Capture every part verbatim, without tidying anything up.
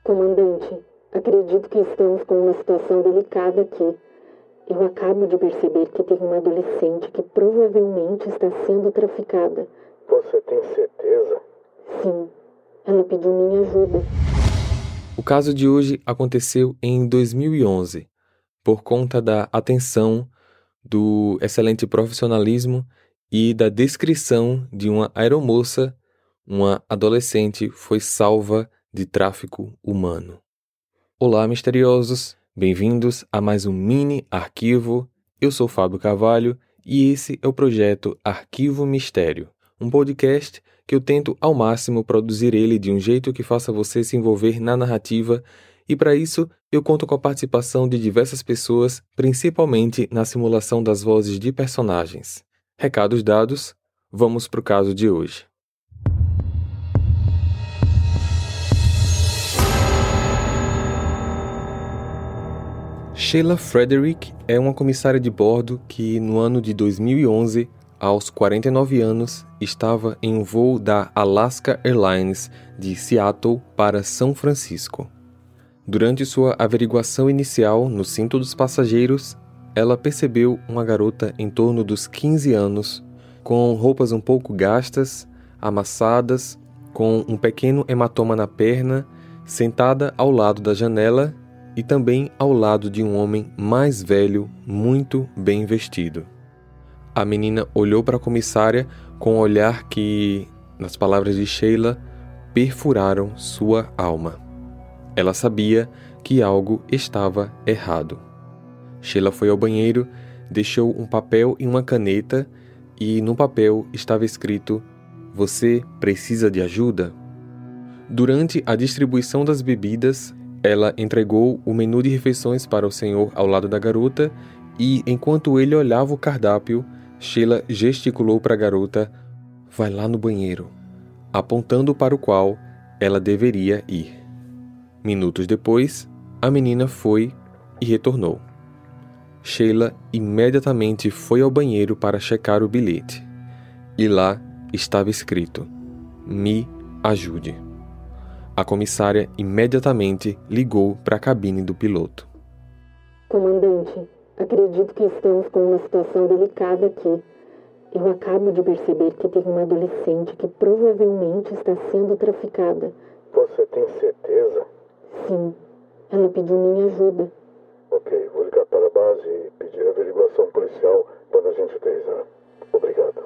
Comandante, acredito que estamos com uma situação delicada aqui. Eu acabo de perceber que tem uma adolescente que provavelmente está sendo traficada. Você tem certeza? Sim, ela pediu minha ajuda. O caso de hoje aconteceu em dois mil e onze, por conta da atenção, do excelente profissionalismo e da descrição de uma aeromoça. Uma adolescente foi salva de tráfico humano. Olá, misteriosos! Bem-vindos a mais um mini arquivo. Eu sou Fábio Carvalho e esse é o projeto Arquivo Mistério, um podcast que eu tento ao máximo produzir ele de um jeito que faça você se envolver na narrativa, e para isso eu conto com a participação de diversas pessoas, principalmente na simulação das vozes de personagens. Recados dados, vamos para o caso de hoje. Sheila Frederick é uma comissária de bordo que, no ano de dois mil e onze, aos quarenta e nove anos, estava em um voo da Alaska Airlines de Seattle para São Francisco. Durante sua averiguação inicial no cinto dos passageiros, ela percebeu uma garota em torno dos quinze anos, com roupas um pouco gastas, amassadas, com um pequeno hematoma na perna, sentada ao lado da janela e também ao lado de um homem mais velho, muito bem vestido. A menina olhou para a comissária com um olhar que, nas palavras de Sheila, perfuraram sua alma. Ela sabia que algo estava errado. Sheila foi ao banheiro, deixou um papel e uma caneta e no papel estava escrito: "Você precisa de ajuda?" Durante a distribuição das bebidas, ela entregou o menu de refeições para o senhor ao lado da garota e, enquanto ele olhava o cardápio, Sheila gesticulou para a garota: "Vai lá no banheiro", apontando para o qual ela deveria ir. Minutos depois, a menina foi e retornou. Sheila imediatamente foi ao banheiro para checar o bilhete. E lá estava escrito: "Me ajude". A comissária imediatamente ligou para a cabine do piloto. Comandante, acredito que estamos com uma situação delicada aqui. Eu acabo de perceber que tem uma adolescente que provavelmente está sendo traficada. Você tem certeza? Sim, ela pediu minha ajuda. Ok, vou ligar para a base e pedir averiguação policial quando a gente aterrissar. Obrigado.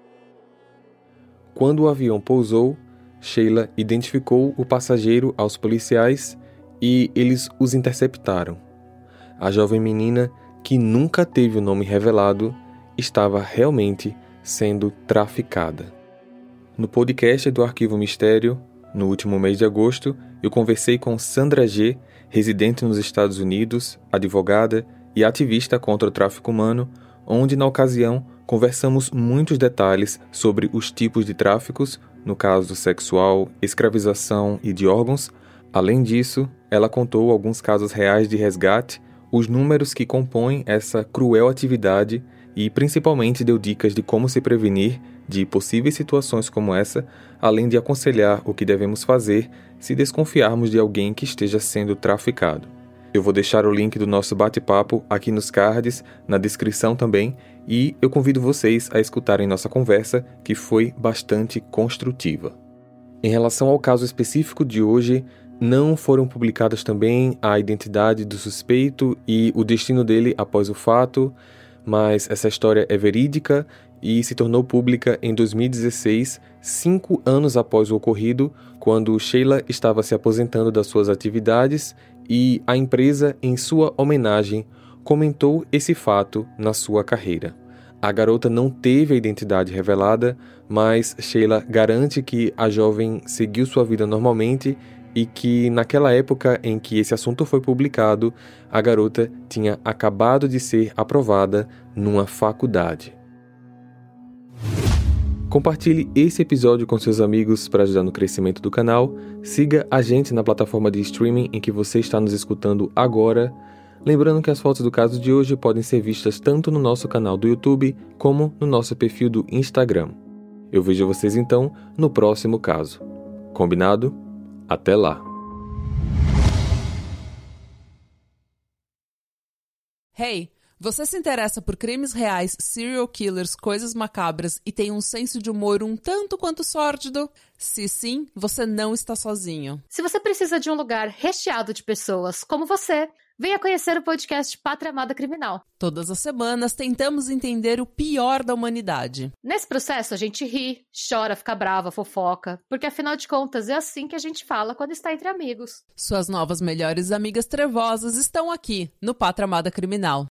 Quando o avião pousou, Sheila identificou o passageiro aos policiais e eles os interceptaram. A jovem menina, que nunca teve o nome revelado, estava realmente sendo traficada. No podcast do Arquivo Mistério, no último mês de agosto, eu conversei com Sandra G., residente nos Estados Unidos, advogada e ativista contra o tráfico humano, onde, na ocasião, conversamos muitos detalhes sobre os tipos de tráficos, no caso sexual, escravização e de órgãos. Além disso, ela contou alguns casos reais de resgate, os números que compõem essa cruel atividade e principalmente deu dicas de como se prevenir de possíveis situações como essa, além de aconselhar o que devemos fazer se desconfiarmos de alguém que esteja sendo traficado. Eu vou deixar o link do nosso bate-papo aqui nos cards, na descrição também, e eu convido vocês a escutarem nossa conversa, que foi bastante construtiva. Em relação ao caso específico de hoje, não foram publicadas também a identidade do suspeito e o destino dele após o fato, mas essa história é verídica e se tornou pública em dois mil e dezesseis, cinco anos após o ocorrido, quando Sheila estava se aposentando das suas atividades e a empresa, em sua homenagem, comentou esse fato na sua carreira. A garota não teve a identidade revelada, mas Sheila garante que a jovem seguiu sua vida normalmente e que, naquela época em que esse assunto foi publicado, a garota tinha acabado de ser aprovada numa faculdade. Compartilhe esse episódio com seus amigos para ajudar no crescimento do canal. Siga a gente na plataforma de streaming em que você está nos escutando agora. Lembrando que as fotos do caso de hoje podem ser vistas tanto no nosso canal do YouTube como no nosso perfil do Instagram. Eu vejo vocês então no próximo caso. Combinado? Até lá! Hey, você se interessa por crimes reais, serial killers, coisas macabras e tem um senso de humor um tanto quanto sórdido? Se sim, você não está sozinho. Se você precisa de um lugar recheado de pessoas como você, venha conhecer o podcast Pátria Amada Criminal. Todas as semanas tentamos entender o pior da humanidade. Nesse processo a gente ri, chora, fica brava, fofoca, porque afinal de contas é assim que a gente fala quando está entre amigos. Suas novas melhores amigas trevosas estão aqui no Pátria Amada Criminal.